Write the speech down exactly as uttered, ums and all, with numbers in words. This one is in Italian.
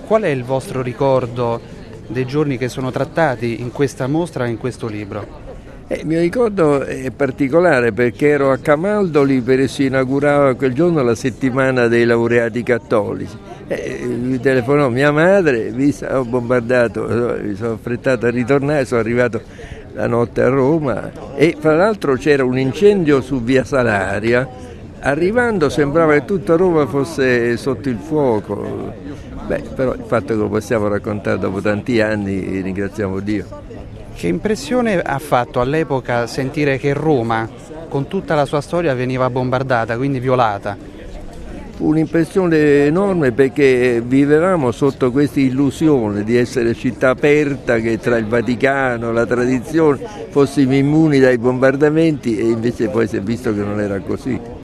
qual è il vostro ricordo dei giorni che sono trattati in questa mostra e in questo libro? Eh, il mio ricordo è particolare perché ero a Camaldoli per si inaugurava quel giorno la settimana dei laureati cattolici. Eh, mi telefonò mia madre, mi ho bombardato, mi sono affrettato a ritornare, sono arrivato la notte a Roma e fra l'altro c'era un incendio su via Salaria. Arrivando sembrava che tutta Roma fosse sotto il fuoco. Beh, però il fatto che lo possiamo raccontare dopo tanti anni, ringraziamo Dio. Che impressione ha fatto all'epoca sentire che Roma, con tutta la sua storia, veniva bombardata, quindi violata? Fu un'impressione enorme perché vivevamo sotto questa illusione di essere città aperta, che tra il Vaticano, la tradizione, fossimo immuni dai bombardamenti e invece poi si è visto che non era così.